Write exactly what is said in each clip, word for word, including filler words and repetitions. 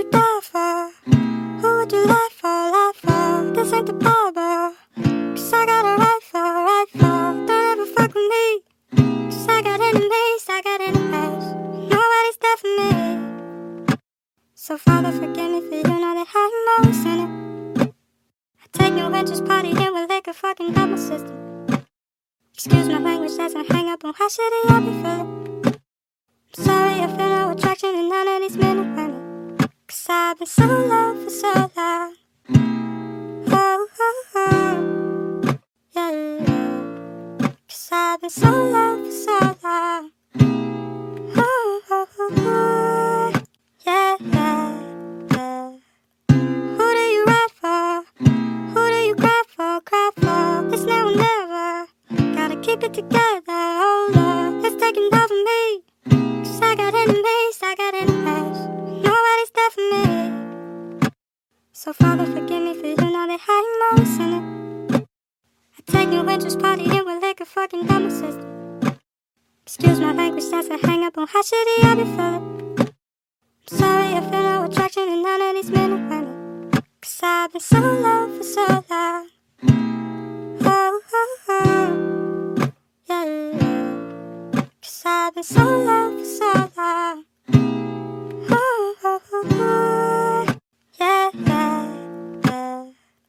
you die for? Who would you lie for, lie for? This ain't the barber. Cause I got a rifle, rifle. Don't ever fuck with me. Cause I got enemies, I got enemies. Nobody's there for me. So Father, forgive me for you know that I'm always in it. I take no interest, party in with liquor, fucking double system. Excuse my language, that's a hang up on how shitty I be feeling. I'm sorry I feel no attraction in none of these men and women. Cause I've been so low for so long. Oh, oh, oh. Yeah, yeah. Cause I've been so low for so long. Oh, oh, oh, oh. Yeah, yeah, yeah. Who do you ride for? Who do you cry for, cry for? It's now or never. Gotta keep it together, oh Lord. It's taking over me. Cause I got enemies, I got enemies. Nobody's there for me. So Father, forgive me for you know that I'm always in it. I take no interest, party in with liquor, fucking double system. Excuse my language, that's a hang up on how shitty I be feeling. I'm sorry I feel no attraction in none of these men and women. Cause I've been so low for so long. Oh, oh, oh. Yeah, yeah. Cause I've been so low for so long. Oh, oh, oh, oh. Yeah, yeah, yeah.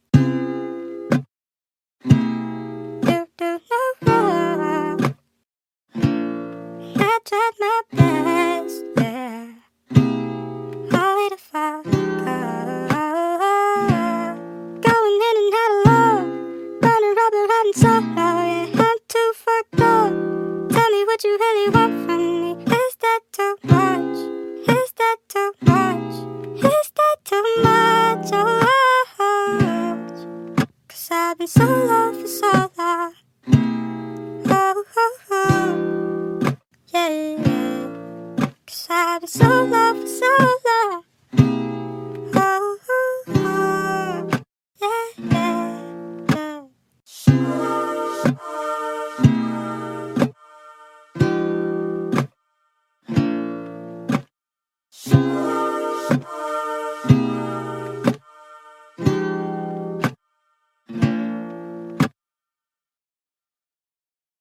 Do, do, no, no. I tried my best, yeah. Only to fall. Going in and out of love. Burning rubber, riding solo, yeah. I'm too fucked up. Tell me what you really want from me. Is that too much? Is that too much? Is that too much? Oh, oh, oh. Cause I've been so low for so long. Oh, oh, oh. Yeah, yeah. Cause I've been so low for so long. Oh, oh, oh. Yeah, yeah, yeah.